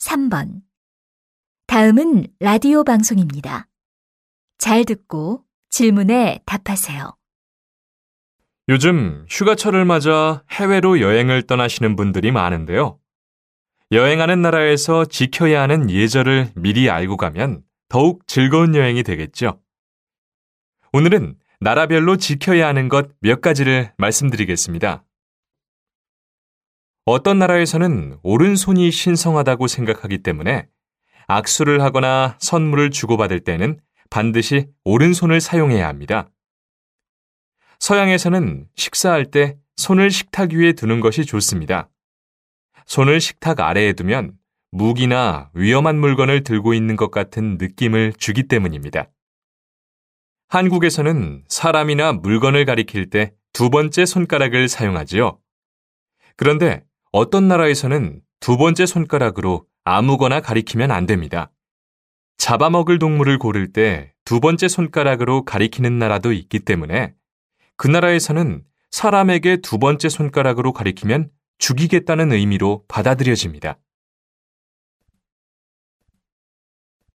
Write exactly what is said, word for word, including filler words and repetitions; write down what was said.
삼 번. 다음은 라디오 방송입니다. 잘 듣고 질문에 답하세요. 요즘 휴가철을 맞아 해외로 여행을 떠나시는 분들이 많은데요. 여행하는 나라에서 지켜야 하는 예절을 미리 알고 가면 더욱 즐거운 여행이 되겠죠. 오늘은 나라별로 지켜야 하는 것 몇 가지를 말씀드리겠습니다. 어떤 나라에서는 오른손이 신성하다고 생각하기 때문에 악수를 하거나 선물을 주고받을 때는 반드시 오른손을 사용해야 합니다. 서양에서는 식사할 때 손을 식탁 위에 두는 것이 좋습니다. 손을 식탁 아래에 두면 무기나 위험한 물건을 들고 있는 것 같은 느낌을 주기 때문입니다. 한국에서는 사람이나 물건을 가리킬 때 두 번째 손가락을 사용하지요. 그런데 어떤 나라에서는 두 번째 손가락으로 아무거나 가리키면 안 됩니다. 잡아먹을 동물을 고를 때 두 번째 손가락으로 가리키는 나라도 있기 때문에 그 나라에서는 사람에게 두 번째 손가락으로 가리키면 죽이겠다는 의미로 받아들여집니다.